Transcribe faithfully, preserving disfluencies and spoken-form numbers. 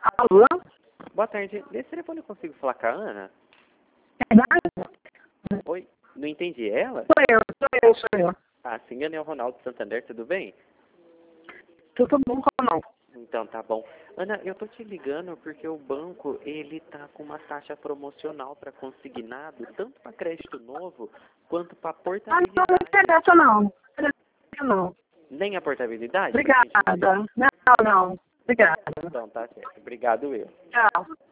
Alô? Boa tarde. Nesse telefone eu consigo falar com a Ana? É Ana? Oi, não entendi. É ela? Sou eu, sou eu, sou eu. Ah, sim, Ana é o Ronaldo Santander, tudo bem? Tudo bom, Ronaldo? Então tá bom. Ana, eu tô te ligando porque o banco, ele tá com uma taxa promocional para consignado, tanto para crédito novo, quanto para Ah, não, portabilidade. não interessa não. Não interessa não. Nem a portabilidade? Obrigada. Não, não. Obrigada. Então tá certo. Obrigado eu. Tchau.